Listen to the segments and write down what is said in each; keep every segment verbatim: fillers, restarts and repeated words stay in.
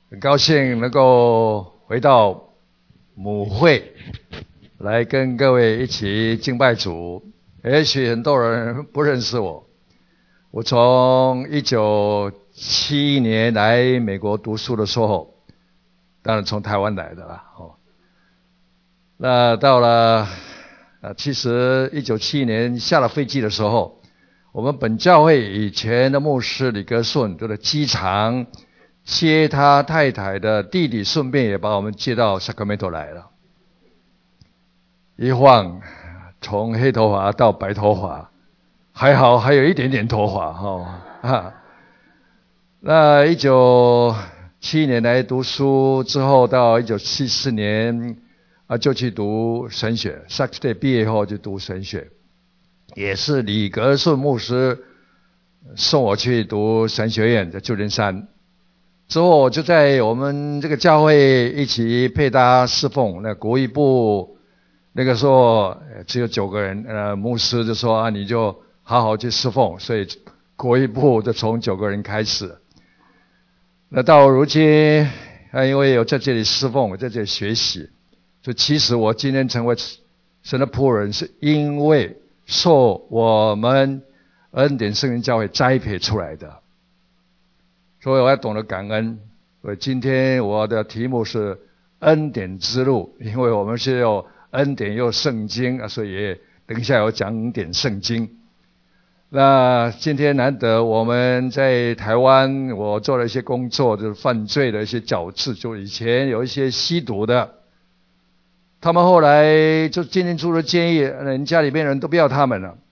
很高兴能够回到母会来跟各位一起敬拜主。也许很多人不认识我，我从一九七一年来美国读书的时候，当然从台湾来的啦。哦，那到了呃，其实一九七一年下了飞机的时候，我们本教会以前的牧师李格顺就在机场接他太太的弟弟，顺便也把我们接到 Sacramento 来了。一晃从黑头发到白头发，还好还有一点点头发哈、哦啊。那一九七一年来读书之后，到一九七四年啊就去读神学 ，Sac State 毕业后就读神学，也是李格顺牧师送我去读神学院，在旧金山。之后我就在我们这个教会一起配搭侍奉。那国语部那个时候只有九个人，呃，牧师就说啊，你就好好去侍奉，所以国语部就从九个人开始。那到如今啊，因为有在这里侍奉，我在这里学习，所以其实我今天成为神的仆人，是因为受我们恩典圣灵教会栽培出来的。所以我要懂得感恩。所以今天我的题目是恩典之路，因为我们是有恩典又圣经，所以也等一下有讲点圣经。那今天难得我们在台湾，我做了一些工作，就是犯罪的一些矫治，就以前有一些吸毒的，他们后来就今天出了监狱，人家里面人都不要他们了。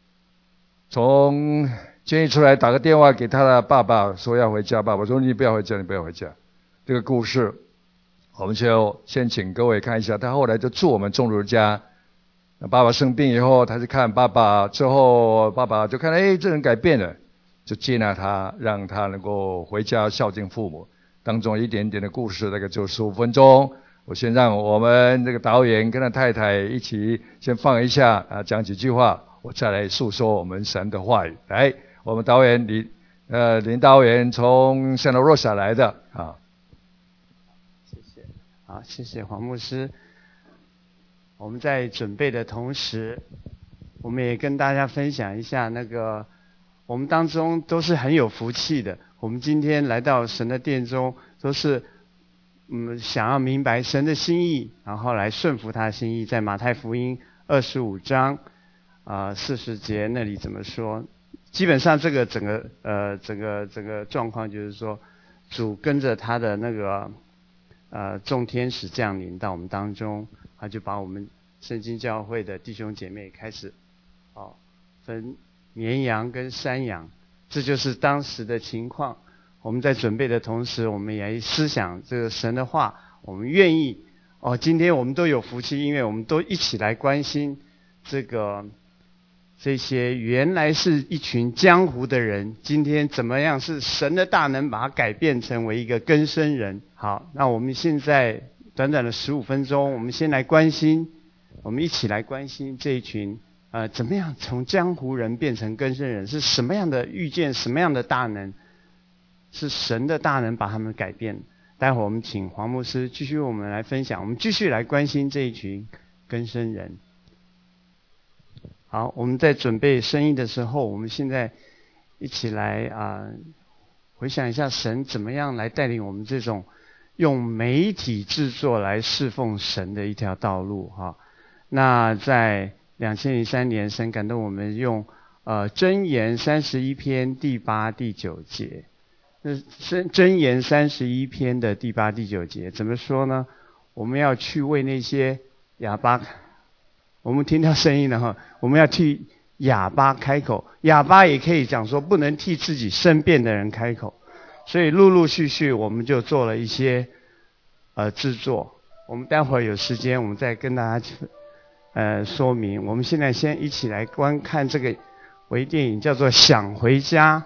从监狱出来打个电话给他的爸爸说要回家，爸爸说你不要回家，你不要回家。这个故事我们就先请各位看一下。他后来就住我们众儒家，爸爸生病以后他是看爸爸，之后爸爸就看哎这人改变了，就接纳他，让他能够回家孝敬父母。当中一点点的故事，大概就十五分钟。我先让我们这个导演跟他太太一起先放一下啊，讲几句话，我再来诉说我们神的话语。来，我们导演李呃林导演从圣罗萨来的啊。 谢谢，好，谢谢黄牧师。我们在准备的同时，我们也跟大家分享一下那个我们当中都是很有福气的。我们今天来到神的殿中，都是嗯想要明白神的心意，然后来顺服他的心意。在马太福音二十五章啊四十节那里怎么说？基本上这个整个呃整个整个状况就是说，主跟着他的那个呃众天使降临到我们当中，他就把我们圣经教会的弟兄姐妹开始哦分绵羊跟山羊，这就是当时的情况。我们在准备的同时，我们也思想这个神的话，我们愿意哦，今天我们都有福气，因为我们都一起来关心这个这些原来是一群江湖的人，今天怎么样是神的大能把它改变成为一个更生人。好，那我们现在短短的十五分钟，我们先来关心，我们一起来关心这一群呃，怎么样从江湖人变成更生人，是什么样的遇见，什么样的大能，是神的大能把他们改变。待会儿我们请黄牧师继续为我们来分享，我们继续来关心这一群更生人。好，我们在准备声音的时候，我们现在一起来啊、呃，回想一下神怎么样来带领我们这种用媒体制作来侍奉神的一条道路哈。那在两千零三年，神感动我们用呃箴言三十一篇第八、第九节。那箴言三十一篇的第八、第九节怎么说呢？我们要去为那些哑巴，我们听到声音了哈，我们要替哑巴开口。哑巴也可以讲说，不能替自己生病的人开口。所以陆陆续续我们就做了一些呃制作。我们待会儿有时间，我们再跟大家呃说明。我们现在先一起来观看这个微电影，叫做《想回家》。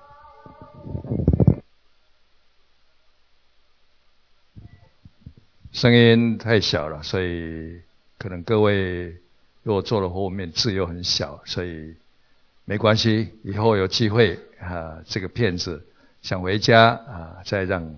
声音太小了，所以可能各位如果坐的后面字又很小，所以没关系，以后有机会啊，这个片子想回家啊，再让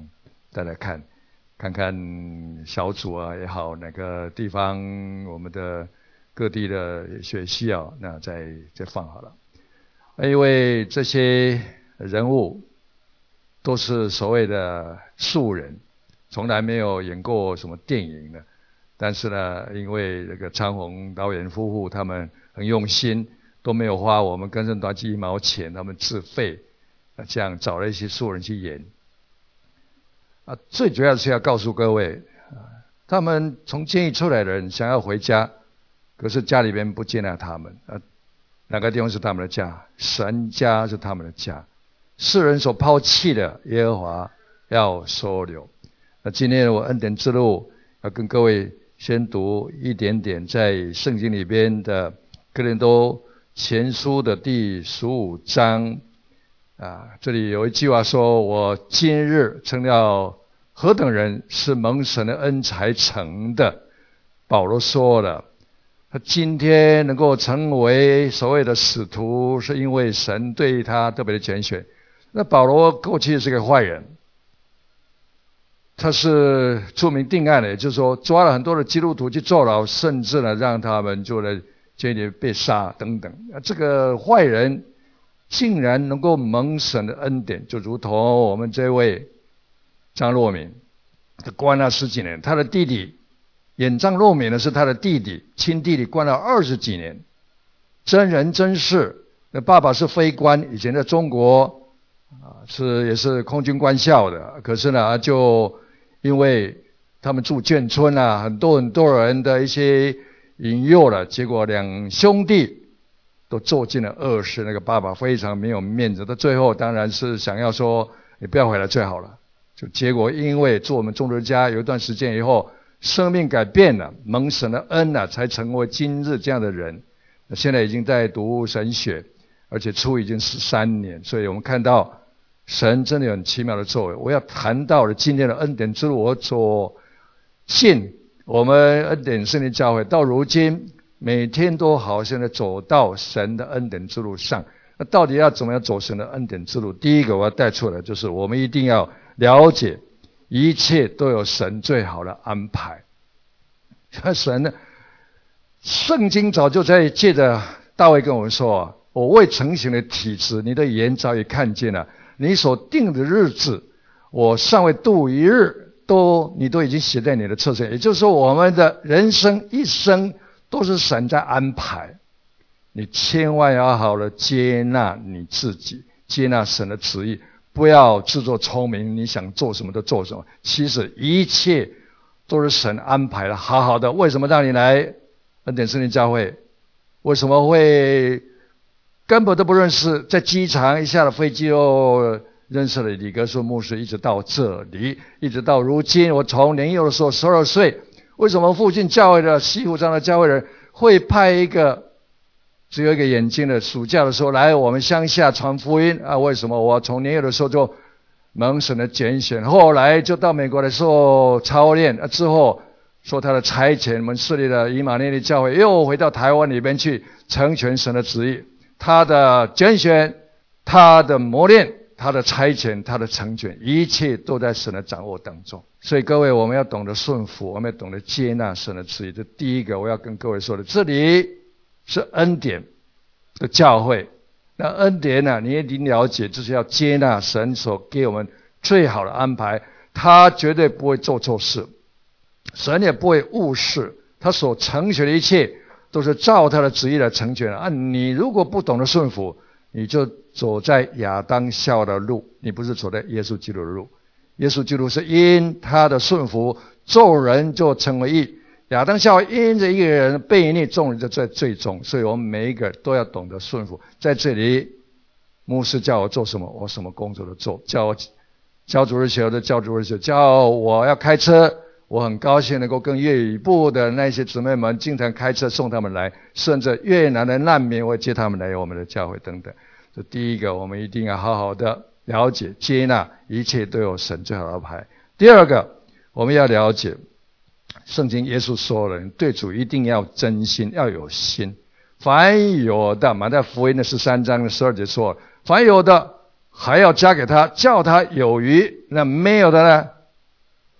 再来看，看看小组啊也好，哪个地方我们的各地的学需要，那再再放好了。因为这些人物都是所谓的素人，从来没有演过什么电影的。但是呢，因为这个昌宏导演夫妇他们很用心，都没有花我们根生团契一毛钱，他们自费这样找了一些素人去演。啊，最主要是要告诉各位，他们从监狱出来的人想要回家，可是家里边不接纳他们。啊，哪个地方是他们的家？神家是他们的家。世人所抛弃的，耶和华要收留。那今天我恩典之路要跟各位先读一点点在圣经里边的哥林多前书的第十五章啊，这里有一句话说：我今日成了何等人，是蒙神的恩才成的。保罗说了，他今天能够成为所谓的使徒，是因为神对他特别的拣选。那保罗过去是个坏人，他是出名定案的，也就是说抓了很多的基督徒去坐牢，甚至呢让他们就在监狱里被杀等等。这个坏人竟然能够蒙神的恩典，就如同我们这位张若敏，他关了十几年，他的弟弟演张若敏的是他的弟弟，亲弟弟关了二十几年，真人真事。那爸爸是飞官，以前在中国啊是也是空军官校的，可是呢就因为他们住眷村啊，很多很多人的一些引诱了，结果两兄弟都做进了恶事。那个爸爸非常没有面子，他最后当然是想要说你不要回来最好了。就结果因为做我们众人家有一段时间以后，生命改变了，蒙神的恩啊，才成为今日这样的人。现在已经在读神学，而且出已经十三年，所以我们看到神真的有很奇妙的作为。我要谈到了今天的恩典之路，我所信我们恩典圣灵教会到如今每天都好像在走到神的恩典之路上。那到底要怎么样走神的恩典之路？第一个我要带出来，就是我们一定要了解一切都有神最好的安排。神呢，圣经早就在借着大卫跟我们说啊，我未成形的体质，你的眼早已看见了，你所定的日子，我尚未度一日，都你都已经写在你的册上。也就是说，我们的人生一生都是神在安排。你千万要好好接纳你自己，接纳神的旨意，不要自作聪明，你想做什么都做什么。其实一切都是神安排的好好的。为什么让你来恩典圣灵教会？为什么会根本都不认识，在机场一下了飞机又认识了李格树牧师，一直到这里，一直到如今。我从年幼的时候十二岁，为什么附近教会的西湖章的教会人会派一个只有一个眼睛的暑假的时候来我们乡下传福音啊？为什么我从年幼的时候就蒙神的拣选，后来就到美国的时候操练啊，之后说他的差遣，我们设立了以马内利教会，又回到台湾里边去成全神的旨意。他的拣选，他的磨练，他的差遣，他的成全，一切都在神的掌握当中。所以各位，我们要懂得顺服，我们要懂得接纳神的旨意。这第一个我要跟各位说的，这里是恩典的教会。那恩典呢、啊，你一定了解，就是要接纳神所给我们最好的安排。他绝对不会做错事，神也不会误事，他所成全的一切都是照他的旨意来成全啊！你如果不懂得顺服，你就走在亚当夏娃的路，你不是走在耶稣基督的路。耶稣基督是因他的顺服，众人就成为义；亚当夏娃因着一个人悖逆，众人就在罪中。所以我们每一个都要懂得顺服。在这里，牧师叫我做什么，我什么工作都做；叫我教主日学的教主日学，叫我要开车，我很高兴能够跟粤语部的那些姊妹们经常开车送他们来，甚至越南的难民我接他们来我们的教会等等。这第一个，我们一定要好好的了解接纳，一切都有神最好的安排。第二个，我们要了解圣经耶稣说了，对主一定要真心，要有心。凡有的，马太福音的十三章的十二节说，凡有的还要加给他，叫他有余；那没有的呢，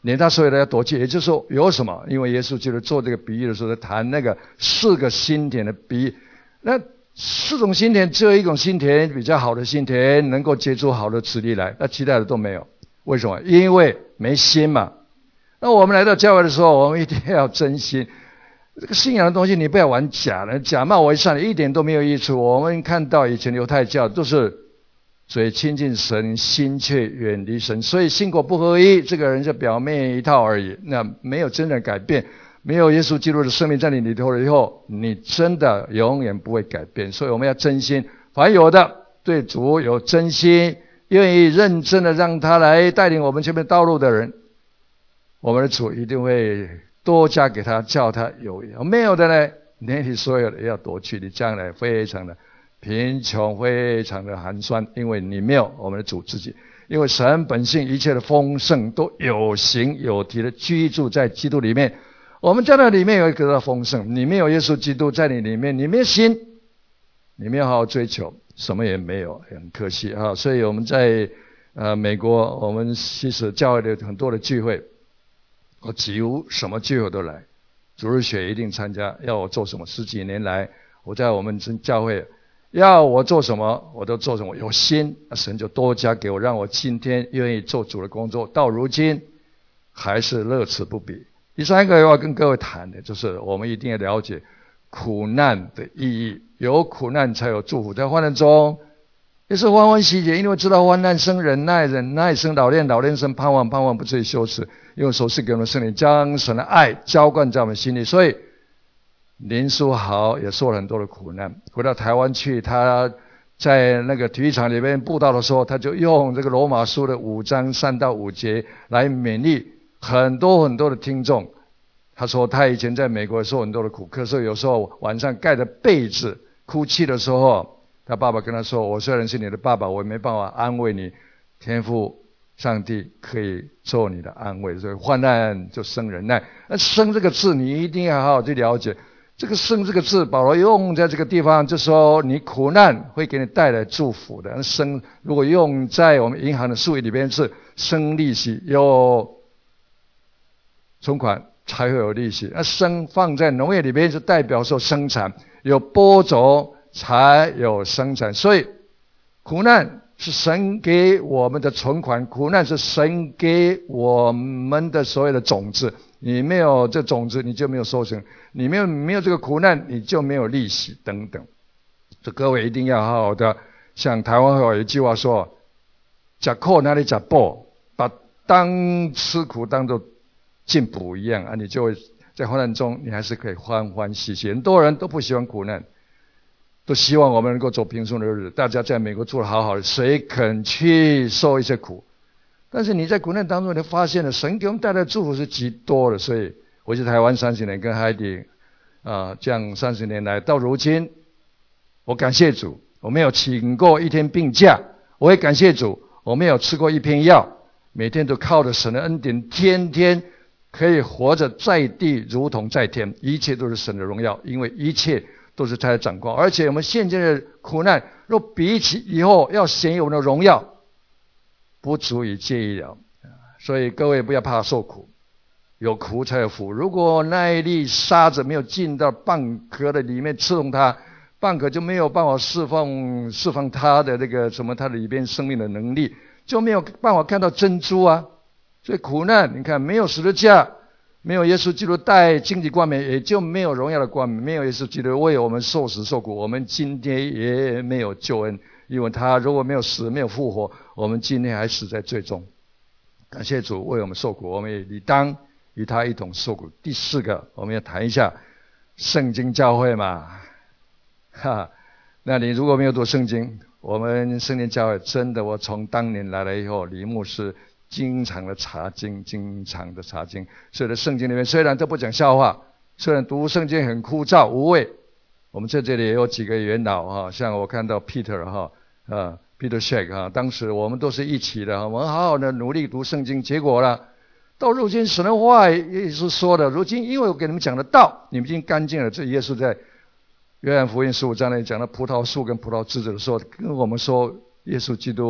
连他所有的要夺去，也就是说有什么？因为耶稣就是做这个比喻的时候，谈那个四个心田的比喻。那四种心田，只有一种心田比较好的心田，能够结出好的籽粒来，那其他的都没有。为什么？因为没心嘛。那我们来到教会的时候，我们一定要真心。这个信仰的东西，你不要玩假的，假冒为善，一点都没有益处。我们看到以前犹太教都是嘴亲近神，心却远离神，所以心口不合一，这个人就表面一套而已，那没有真的改变。没有耶稣基督的生命在你里头了以后，你真的永远不会改变。所以我们要真心，凡有的对主有真心，愿意认真的让他来带领我们前面道路的人，我们的主一定会多加给他，叫他有益。没有的呢，连你所有的也要夺去，你将来非常的贫穷，非常的寒酸，因为你没有我们的主自己。因为神本性一切的丰盛都有形有体的居住在基督里面，我们在那里面有一个丰盛。你没有耶稣基督在你里面，你没有心，你没有好好追求，什么也没有，很可惜啊。所以我们在呃美国，我们其实教会的很多的聚会，我几乎什么聚会都来，主日学一定参加，要我做什么，十几年来我在我们教会要我做什么我都做什么，有心神就多加给我，让我今天愿意做主的工作，到如今还是乐此不疲。第三个要跟各位谈的就是我们一定要了解苦难的意义，有苦难才有祝福。在患难中也是欢欢喜喜，因为知道患难生忍耐，忍耐生老练，老练生盼望，盼望不至于羞耻，因为所赐给我们圣灵将神的爱浇灌在我们心里。所以林书豪也受了很多的苦难，回到台湾去，他在那个体育场里面布道的时候，他就用这个罗马书的五章三到五节来勉励很多很多的听众。他说他以前在美国受很多的苦，可是有时候晚上盖着被子哭泣的时候，他爸爸跟他说，我虽然是你的爸爸，我也没办法安慰你，天父上帝可以做你的安慰。所以患难就生忍耐。那生这个字你一定要好好去了解，这个生这个字保罗用在这个地方，就说你苦难会给你带来祝福的。生如果用在我们银行的术语里边是生利息，有存款才会有利息。那生放在农业里边是代表说生产，有播种才有生产。所以苦难是神给我们的存款，苦难是神给我们的所有的种子。你没有这种子，你就没有收成；你没有没有这个苦难，你就没有利息等等。这各位一定要好好的，像台湾有一句话说：“吃苦哪里吃饱，把当吃苦当作进补一样啊，你就会在患难中，你还是可以欢欢喜喜。”很多人都不喜欢苦难，都希望我们能够走平顺的日子。大家在美国住得好好的，谁肯去受一些苦？但是你在苦难当中，你发现了神给我们带来的祝福是极多的。所以我去台湾三十年，跟海底啊这样三十年来，到如今，我感谢主，我没有请过一天病假，我也感谢主，我没有吃过一片药，每天都靠着神的恩典，天天可以活着在地如同在天，一切都是神的荣耀，因为一切都是他的掌管。而且我们现在的苦难，若比起以后要显有我们的荣耀，不足以介意了。所以各位不要怕受苦，有苦才有福。如果那一粒沙子没有进到蚌壳的里面刺痛它，蚌壳就没有办法释放释放它的那个什么它里边生命的能力，就没有办法看到珍珠啊。所以苦难你看，没有十字架，没有耶稣基督带荆棘冠冕，也就没有荣耀的冠冕。没有耶稣基督为我们受死受苦，我们今天也没有救恩。因为他如果没有死，没有复活，我们今天还死在罪中。感谢主为我们受苦，我们也理当与他一同受苦。第四个，我们要谈一下圣经教会嘛，哈，那你如果没有读圣经，我们圣经教会真的，我从当年来了以后，李牧师经常的查经，经常的查经。所以在圣经里面虽然都不讲笑话，虽然读圣经很枯燥无味，我们在这里也有几个元老哈，像我看到 Peter 哈。啊 ，Peter Shake 啊，当时我们都是一起的，我们好好的努力读圣经，结果呢，到如今神的话也是说的，如今因为我给你们讲的道，你们已经干净了。这耶稣在约翰福音十五章那里讲到葡萄树跟葡萄枝子的时候，跟我们说耶稣基督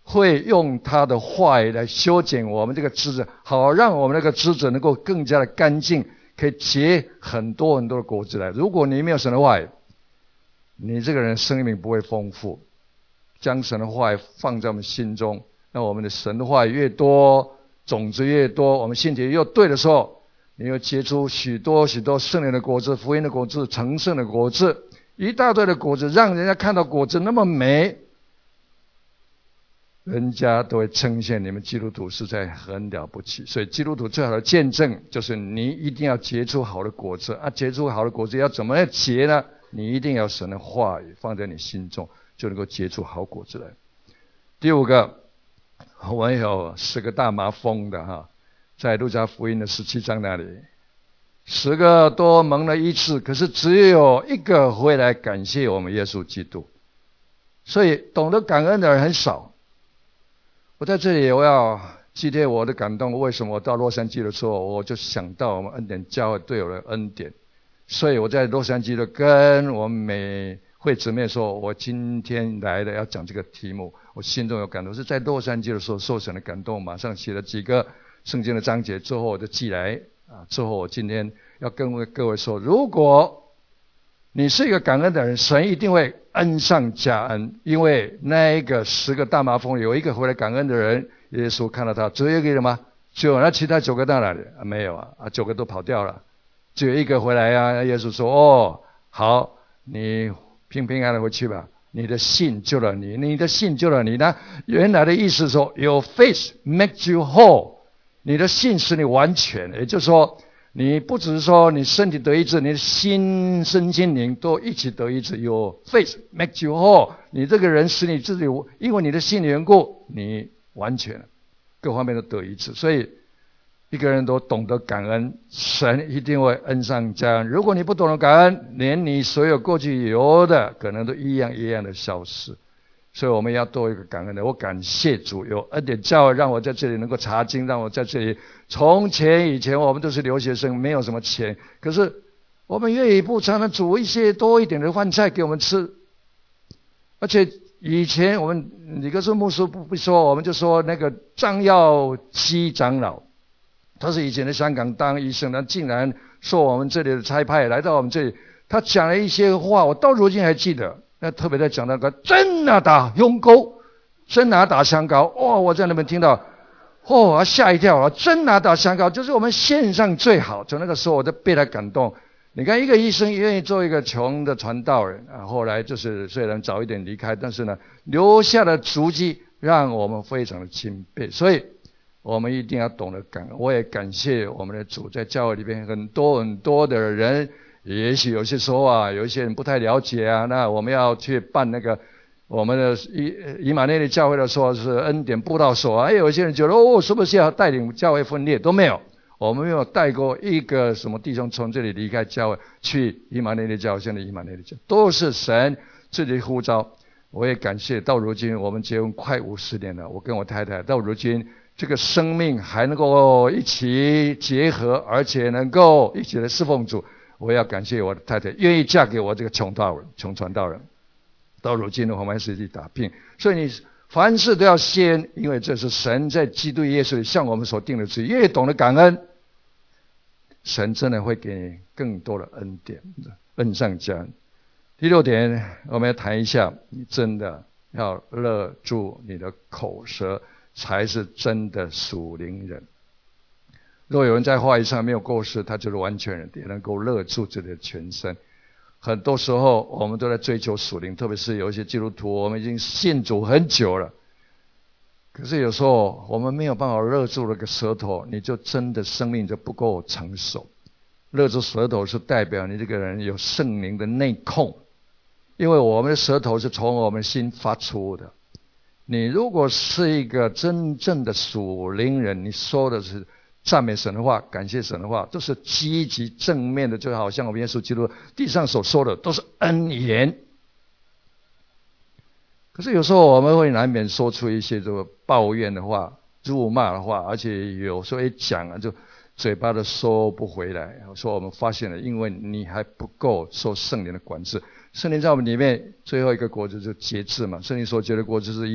会用他的话语来修剪我们这个枝子，好让我们那个枝子能够更加的干净，可以结很多很多的果子来。如果你没有神的话语，你这个人生命不会丰富。将神的话语放在我们心中，那我们的神的话语越多，种子越多，我们信体又对的时候，你会结出许多许多圣灵的果子、福音的果子、成圣的果子，一大堆的果子，让人家看到果子那么美，人家都会称羡你们基督徒实在很了不起。所以基督徒最好的见证就是你一定要结出好的果子啊！结出好的果子要怎么样结呢？你一定要神的话语放在你心中，就能够结出好果子来。第五个，我们有十个大麻风的哈，在路加福音的十七章那里，十个都蒙了医治，可是只有一个回来感谢我们耶稣基督。所以懂得感恩的人很少。我在这里我要记贴我的感动，为什么我到洛杉矶的时候，我就想到我们恩典教会对我的恩典。所以我在洛杉矶的跟我们每会姊妹说，我今天来的要讲这个题目，我心中有感动，是在洛杉矶的时候受神的感动，马上写了几个圣经的章节，之后我就寄来啊。之后我今天要跟各位说，如果你是一个感恩的人，神一定会恩上加恩，因为那一个十个大麻风有一个回来感恩的人，耶稣看到他，只有一个人吗？只有，那其他九个到哪里？啊，没有啊，啊，九个都跑掉了。只有一个回来啊！耶稣说：“哦，好，你平平安安的回去吧。你的信救了你，你的信救了你呢。原来的意思说 ，Your faith makes you whole。你的信使你完全，也就是说，你不只是说你身体得医治，你的心、身心灵都一起得医治。Your faith makes you whole。你这个人使你自己，因为你的信的缘故，你完全各方面都得医治。所以。”一个人都懂得感恩，神一定会恩上加恩。如果你不懂得感恩，连你所有过去有的可能都一样一样的消失。所以我们要多一个感恩的。我感谢主有恩典教会让我在这里能够查经，让我在这里。从前以前我们都是留学生，没有什么钱，可是我们愿意不常常煮一些多一点的饭菜给我们吃。而且以前我们李克顺牧师不不说，我们就说那个张耀基长老。他是以前在香港当医生，他竟然受我们这里的差派来到我们这里，他讲了一些话，我到如今还记得。那特别在讲那个真拿打拥沟，真拿打香膏，哇！我在那边听到，哦，吓一跳啊！真拿打香膏就是我们线上最好。从那个时候我就被他感动。你看，一个医生愿意做一个穷的传道人啊，后来就是虽然早一点离开，但是呢，留下的足迹让我们非常的钦佩。所以。我们一定要懂得感恩。我也感谢我们的主，在教会里边很多很多的人，也许有些时候啊，有一些人不太了解啊，那我们要去办那个我们的以以马内利教会的说是恩典布道所啊，还有一些人觉得哦，是不是要带领教会分裂？都没有，我们没有带过一个什么弟兄从这里离开教会去以马内利教会，现在以马内利教会都是神自己呼召。我也感谢到如今我们结婚快五十年了，我跟我太太到如今。这个生命还能够一起结合，而且能够一起来侍奉主，我要感谢我的太太愿意嫁给我这个穷道人、穷传道人。到如今的我们实际打拼，所以你凡事都要先，因为这是神在基督耶稣里向我们所定的旨意。越懂得感恩，神真的会给你更多的恩典，恩上加恩。第六点，我们要谈一下，你真的要勒住你的口舌。才是真的属灵人。若有人在话语上没有过失，他就是完全人，也能够勒住自己的全身。很多时候我们都在追求属灵，特别是有一些基督徒，我们已经信主很久了，可是有时候我们没有办法勒住那个舌头，你就真的生命就不够成熟。勒住舌头是代表你这个人有圣灵的内控，因为我们的舌头是从我们心发出的。你如果是一个真正的属灵人，你说的是赞美神的话，感谢神的话，都是积极正面的，就好像我们耶稣基督地上所说的都是恩言。可是有时候我们会难免说出一些这个抱怨的话、辱骂的话，而且有时候一讲啊，就嘴巴都收不回来。说我们发现了，因为你还不够受圣灵的管制。圣灵在我们里面最后一个果子就是节制嘛，圣灵所结的果子之一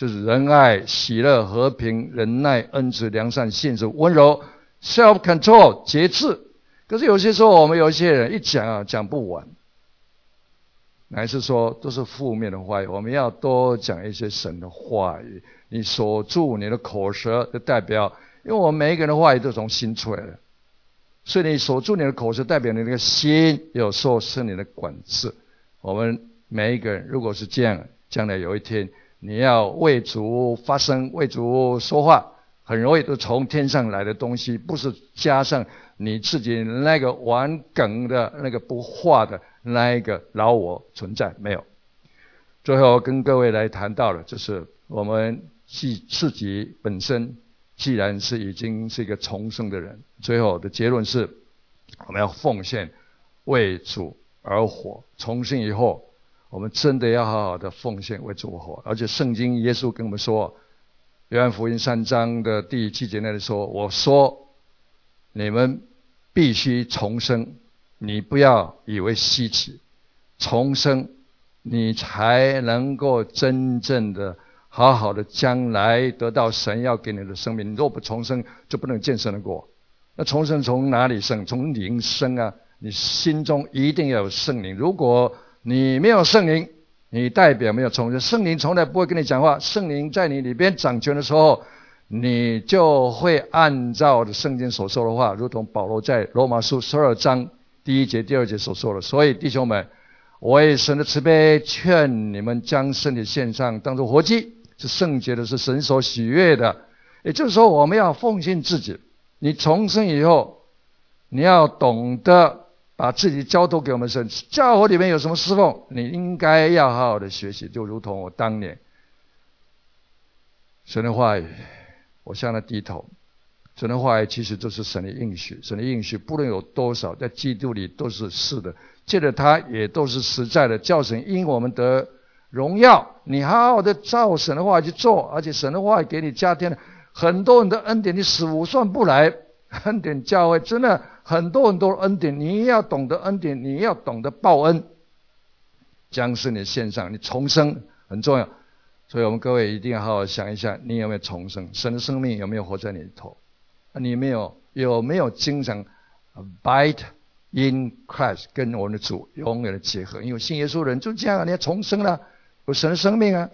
就是仁爱、喜乐、和平、忍耐、恩慈、良善、信实、温柔 self-control 节制。可是有些时候我们有一些人一讲啊讲不完，乃是说都是负面的话语。我们要多讲一些神的话语，你锁住你的口舌，就代表因为我们每一个人的话语都从心出来的，所以你锁住你的口舌，代表你那个心有受圣灵的管制。我们每一个人如果是这样，将来有一天你要为主发声，为主说话，很容易都从天上来的东西，不是加上你自己那个玩梗的那个不化的那一个老我存在，没有。最后跟各位来谈到的就是我们自己本身既然是已经是一个重生的人，最后的结论是我们要奉献，为主而活。重生以后我们真的要好好的奉献，为主而活。而且圣经耶稣跟我们说，约翰福音三章的第七节那里说，我说你们必须重生，你不要以为稀奇，重生你才能够真正的好好的将来得到神要给你的生命。你若不重生，就不能见神的国。那重生从哪里生？从灵生啊！你心中一定要有圣灵。如果你没有圣灵，你代表没有重生。圣灵从来不会跟你讲话，圣灵在你里边掌权的时候，你就会按照圣经所说的话，如同保罗在罗马书十二章第一节第二节所说的。所以弟兄们，我为神的慈悲劝你们将身体献上，当作活祭，是圣洁的，是神所喜悦的。也就是说，我们要奉献自己。你重生以后，你要懂得把自己交托给我们神。教会里面有什么侍奉，你应该要好好的学习。就如同我当年神的话语，我向他低头。神的话语其实就是神的应许，神的应许不论有多少，在基督里都是是的，借着他也都是实在的，叫神因我们得荣耀。你好好的照神的话去做，而且神的话给你加添了很多人的恩典，你数算不来。恩典教会真的很多很多的恩典，你要懂得恩典，你要懂得报恩，将是你献上，你重生很重要。所以我们各位一定要好好想一下，你有没有重生？神的生命有没有活在你里头？你没有有没有经常 abide in Christ， 跟我们的主永远的结合？因为信耶稣的人就这样，你要重生了，有神的生命啊。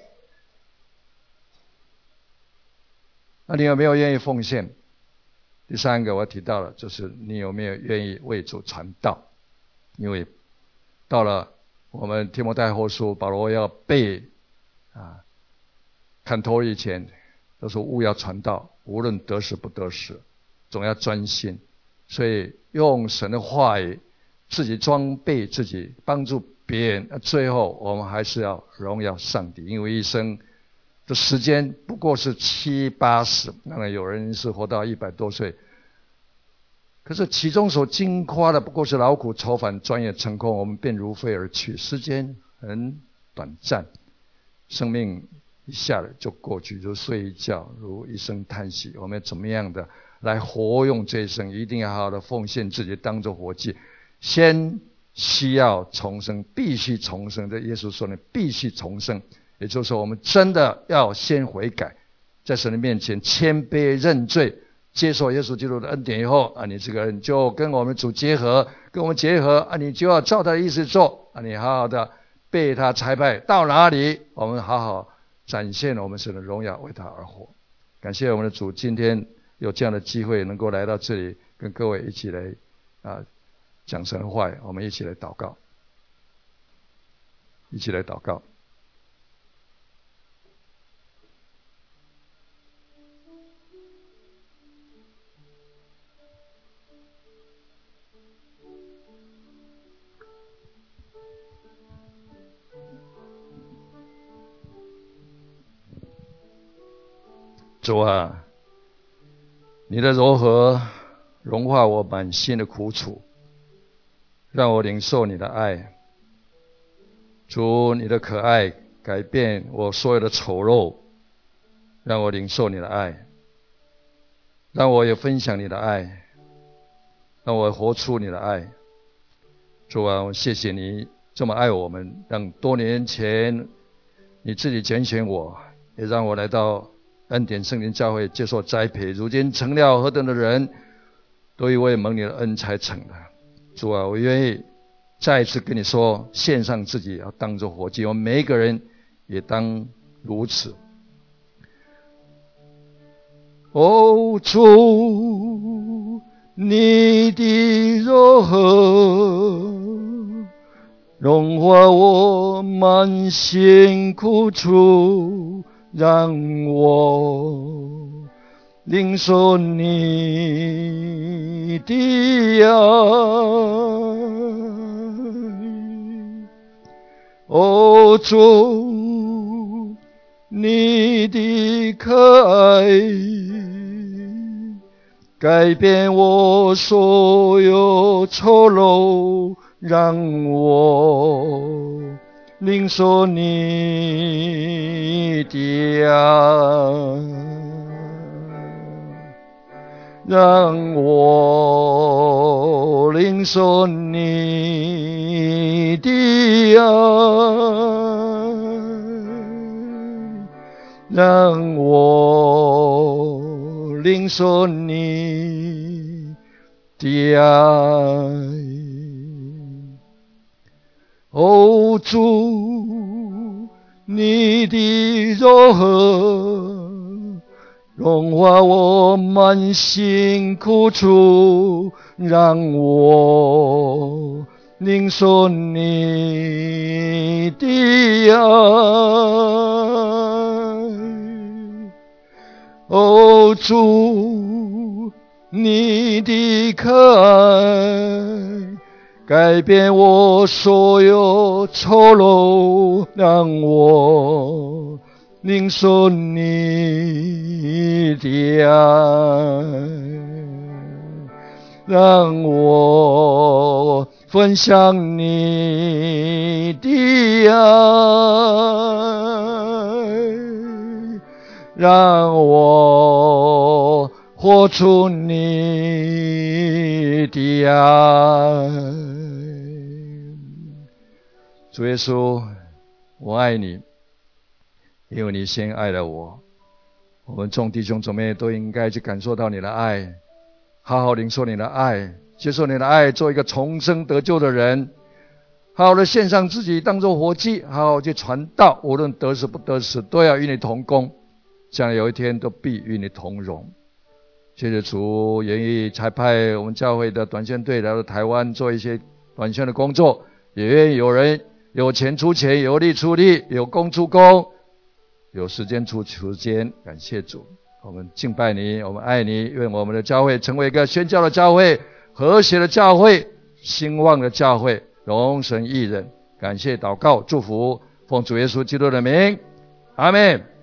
那你有没有愿意奉献？第三个我提到了，就是你有没有愿意为主传道？因为到了我们提摩太后书，保罗要背啊看透以前，都说务要传道，无论得时不得时，总要专心。所以用神的话语自己装备自己，帮助别人，最后我们还是要荣耀上帝。因为一生的时间不过是七八十，当然有人是活到一百多岁，可是其中所经夸的不过是劳苦愁烦，转眼成空，我们便如飞而去。时间很短暂，生命一下子就过去，如睡一觉，如一声叹息。我们怎么样的来活用这一生？一定要好好的奉献自己，当作活祭。先需要重生，必须重生。这耶稣说呢，必须重生。也就是说，我们真的要先悔改，在神的面前谦卑认罪，接受耶稣基督的恩典以后啊，你这个人就跟我们主结合，跟我们结合啊，你就要照他的意思做啊，你好好的被他差派到哪里，我们好好展现我们神的荣耀，为他而活。感谢我们的主，今天有这样的机会能够来到这里，跟各位一起来啊讲神的话，我们一起来祷告，一起来祷告。主啊，你的柔和融化我满心的苦楚，让我领受你的爱。主，你的可爱改变我所有的丑陋，让我领受你的爱，让我也分享你的爱，让我活出你的爱。主啊，我谢谢你这么爱我们，让多年前你自己拣选我， 也让我来到恩典圣灵教会接受栽培，如今成了何等的人，都因为蒙你的恩才成的。主啊，我愿意再一次跟你说，献上自己要当作活祭，我们每一个人也当如此。哦，主，你的柔和融化我满心苦楚，让我领受你的爱。哦，主，你的可爱改变我所有丑陋，让我领受你的爱，让我领受你的爱，让我领受你的爱。哦，主，你的柔和融化我满心苦楚，让我领受你的爱。哦，主，你的可爱改变我所有丑陋，让我领受你的爱，让我分享你的爱，让我活出你的爱。主耶稣，我爱你，因为你先爱了我。我们众弟兄姊妹都应该去感受到你的爱，好好领受你的爱，接受你的爱，做一个重生得救的人，好好的献上自己当作活祭，好好去传道，无论得死不得死都要与你同工，将来有一天都必与你同荣。谢谢主，愿意差派我们教会的短宣队来到台湾做一些短宣的工作，也愿意有人有钱出钱，有力出力，有功出功，有时间出时间。感谢主，我们敬拜你，我们爱你，愿我们的教会成为一个宣教的教会，和谐的教会，兴旺的教会，荣神益人。感谢祷告祝福，奉主耶稣基督的名，阿们。